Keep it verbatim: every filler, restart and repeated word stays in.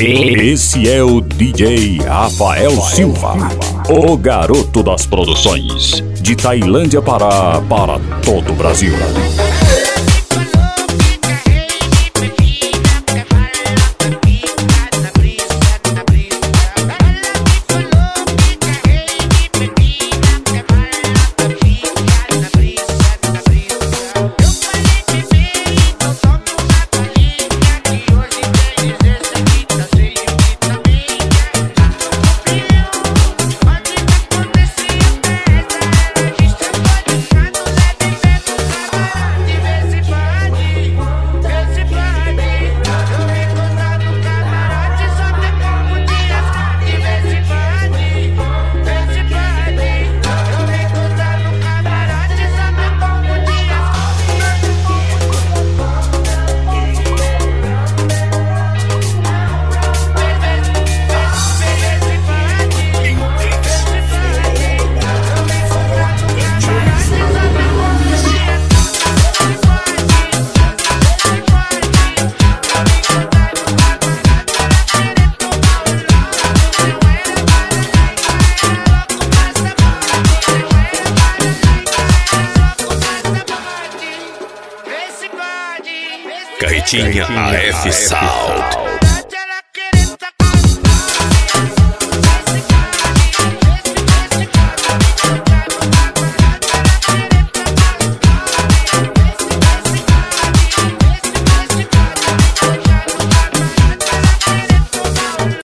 Esse é o D J Rafael Silva, o garoto das produções, de Tailândia Pará para todo o Brasil. Carretinha A F Sound.